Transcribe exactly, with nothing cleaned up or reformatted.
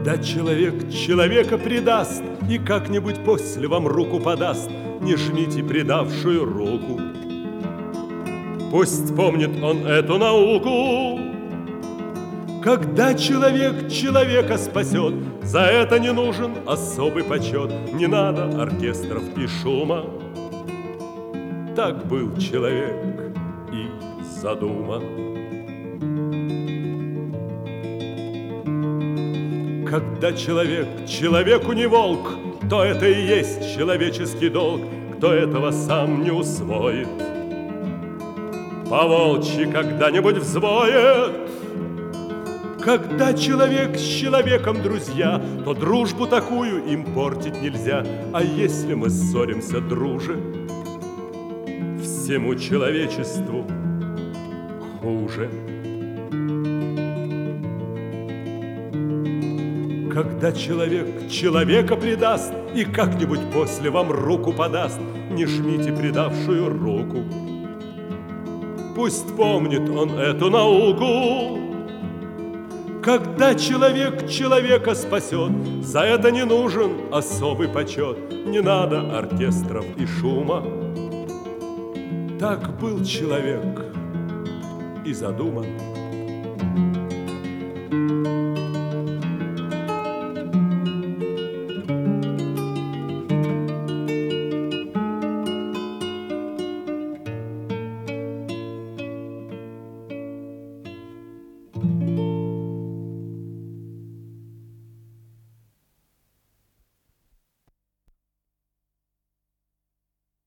Когда человек человека предаст и как-нибудь после вам руку подаст, не жмите предавшую руку. Пусть помнит он эту науку. Когда человек человека спасет, за это не нужен особый почет, не надо оркестров и шума. Так был человек и задуман. Когда человек человеку не волк, то это и есть человеческий долг. Кто этого сам не усвоит, по-волчьи когда-нибудь взвоет. Когда человек с человеком друзья, то дружбу такую им портить нельзя. А если мы ссоримся, друже, всему человечеству хуже. Когда человек человека предаст и как-нибудь после вам руку подаст, не жмите предавшую руку. Пусть помнит он эту науку. Когда человек человека спасет, за это не нужен особый почет, не надо оркестров и шума. Так был человек и задуман.